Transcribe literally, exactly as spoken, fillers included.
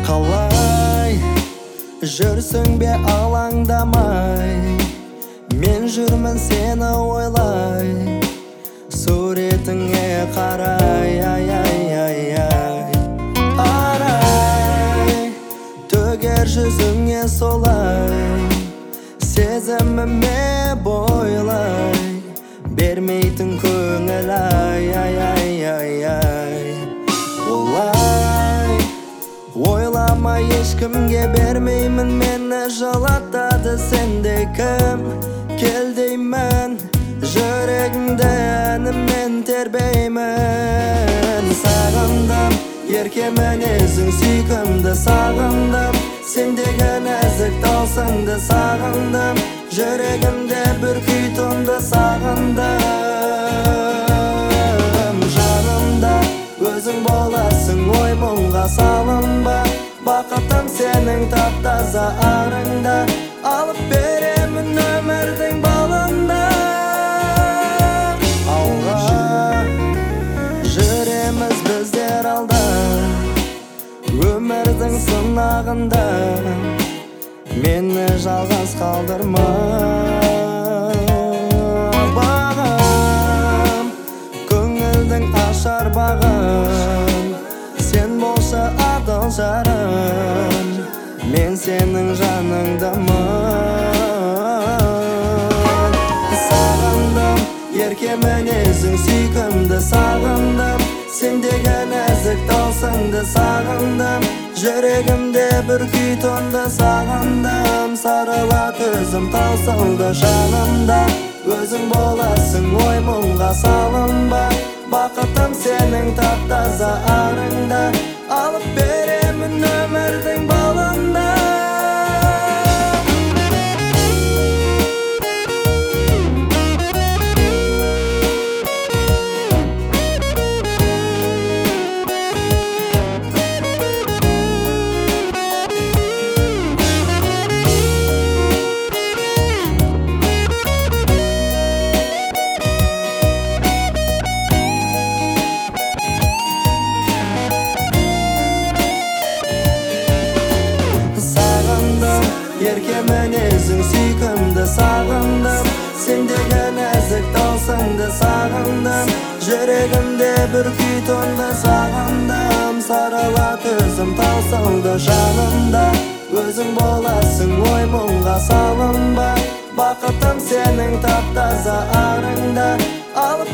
Қалай жүрсің бе алаңдамай, мен жүрмін сені ойлай, суретіңе қарай, ай ай ай ай арай, төгер жүзіңе солай, сезіміме бойлай, бермейтін көңіл ай ай ай ай ай олай ойламай ешкімге бермеймін, мені жылатады сенде кім кел деймін, жүрегімді әніммен тербеймін. Сағындым ерке мінезің сүйкімді, сағындым сендегі нәзік тылсымды, сағындым жүрегімде бір күй тұнды, сағындым жанымда өзің боласың, ой мұңға салынба, бақытым сенің тап-таза арыңда, алып беремін өмірдің балында. Алға жүреміз біздер алда, өмірдің сынағында, мені жалғыз қалдырма. Бағым көңілдің ашар бағым, сен болса адал жарым, мен сенің жаныңдамын. Сағындым ерке мінезің сүйкімді, сағындым сендегі нәзік тылсымды, сағындым жүрегімде бір күй тұнды, сағындым сарыла төзім таусылды жанымда, өзің боласың, ой мұңға салынба, бақытым сенің тап-таза арыңда, алып беремін өмірдің балында. Ерке мінезің сүйкімді, сағындым сендегі нәзік тылсымды, сағындым жүрегімде бір күй тұнды, сағындым сарыла төзім таусылды жанымда, өзің боласың, ой мұңға салынба, бақытым сенің тап-таза арыңда, алып